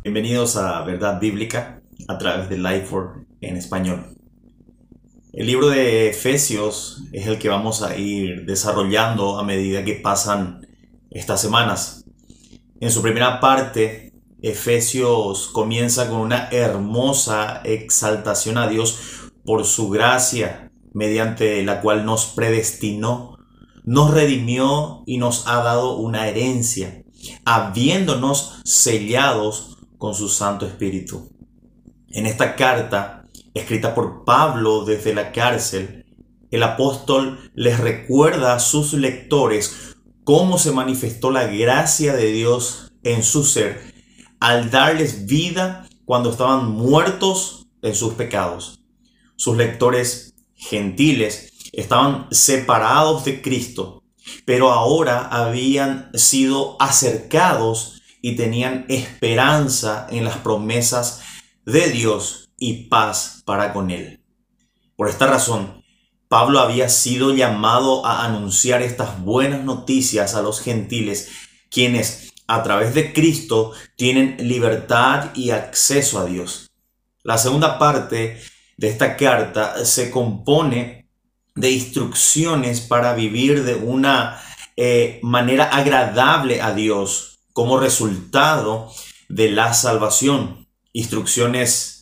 Bienvenidos a Verdad Bíblica a través de Lifework en español. El libro de Efesios es el que vamos a ir desarrollando a medida que pasan estas semanas. En su primera parte, Efesios comienza con una hermosa exaltación a Dios por su gracia, mediante la cual nos predestinó, nos redimió y nos ha dado una herencia, habiéndonos sellados con su Santo Espíritu. En esta carta, escrita por Pablo desde la cárcel, el apóstol les recuerda a sus lectores cómo se manifestó la gracia de Dios en su ser al darles vida cuando estaban muertos en sus pecados. Sus lectores gentiles estaban separados de Cristo, pero ahora habían sido acercados y tenían esperanza en las promesas de Dios y paz para con Él. Por esta razón, Pablo había sido llamado a anunciar estas buenas noticias a los gentiles, quienes a través de Cristo tienen libertad y acceso a Dios. La segunda parte de esta carta se compone de instrucciones para vivir de una manera agradable a Dios como resultado de la salvación. Instrucciones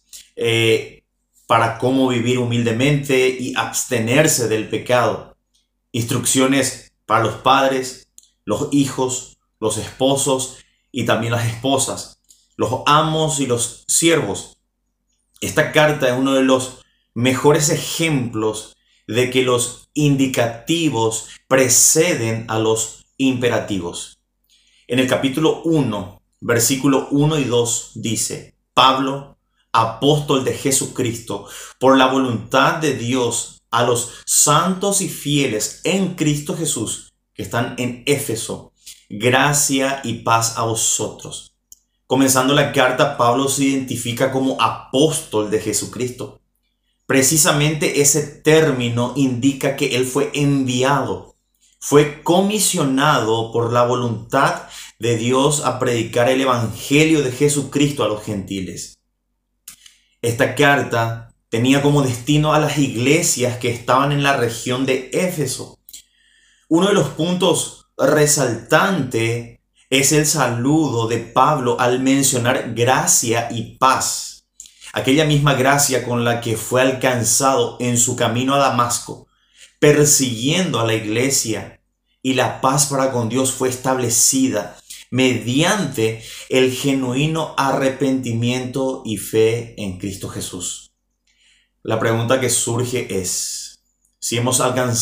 para cómo vivir humildemente y abstenerse del pecado. Instrucciones para los padres, los hijos, los esposos y también las esposas, los amos y los siervos. Esta carta es uno de los mejores ejemplos de que los indicativos preceden a los imperativos. En el capítulo 1, versículo 1 y 2 dice: Pablo, apóstol de Jesucristo, por la voluntad de Dios, a los santos y fieles en Cristo Jesús que están en Éfeso, gracia y paz a vosotros. Comenzando la carta, Pablo se identifica como apóstol de Jesucristo. Precisamente ese término indica que él fue enviado, fue comisionado por la voluntad de Dios a predicar el evangelio de Jesucristo a los gentiles. Esta carta tenía como destino a las iglesias que estaban en la región de Éfeso. Uno de los puntos resaltantes es el saludo de Pablo al mencionar gracia y paz. Aquella misma gracia con la que fue alcanzado en su camino a Damasco, persiguiendo a la iglesia, y la paz para con Dios fue establecida mediante el genuino arrepentimiento y fe en Cristo Jesús. La pregunta que surge es, si hemos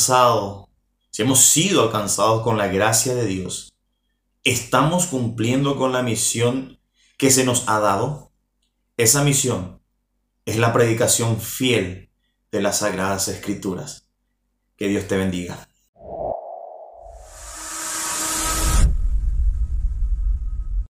sido alcanzados con la gracia de Dios, ¿estamos cumpliendo con la misión que se nos ha dado? Esa misión es la predicación fiel de las Sagradas Escrituras. Que Dios te bendiga.